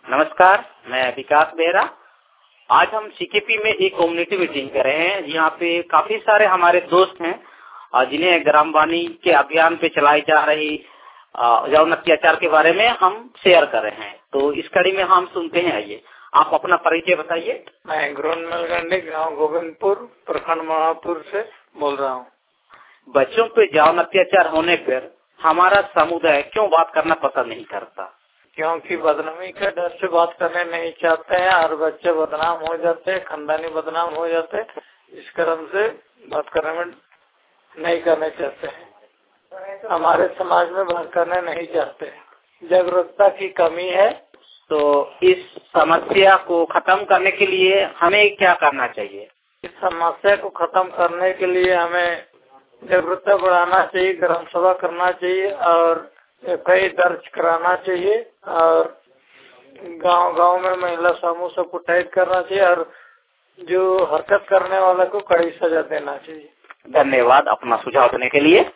नमस्कार, मैं विकास बेहरा। आज हम सीकेपी में एक कम्युनिटी मीटिंग कर रहे हैं। यहाँ पे काफी सारे हमारे दोस्त हैं जिन्हें ग्राम वाणी के अभियान पे चलाई जा रही यौन अत्याचार के बारे में हम शेयर कर रहे हैं। तो इस कड़ी में हम सुनते हैं। आइए, आप अपना परिचय बताइए। मैं ग्रोनमलगंडी, गांव गोविंदपुर, प्रखंड महापुर से बोल रहा हूँ। बच्चों पे यौन अत्याचार होने पर हमारा समुदाय क्यों बात करना पसंद नहीं करता? क्योंकि बदनामी के डर से बात करने नहीं चाहते हैं और बच्चे बदनाम हो जाते हैं, खानदानी बदनाम हो जाते हैं। इस कारण से बात करने में नहीं करने चाहते हैं। हमारे समाज में बात करने नहीं चाहते हैं। जागरूकता की कमी है। तो इस समस्या को खत्म करने के लिए हमें क्या करना चाहिए? इस समस्या को खत्म करने के लिए हमें जागरूकता बढ़ाना चाहिए, ग्राम सभा करना चाहिए और कई दर्ज कराना चाहिए और गांव-गांव में महिला समूह सबको टाइट करना चाहिए और जो हरकत करने वाला को कड़ी सजा देना चाहिए। धन्यवाद अपना सुझाव देने के लिए।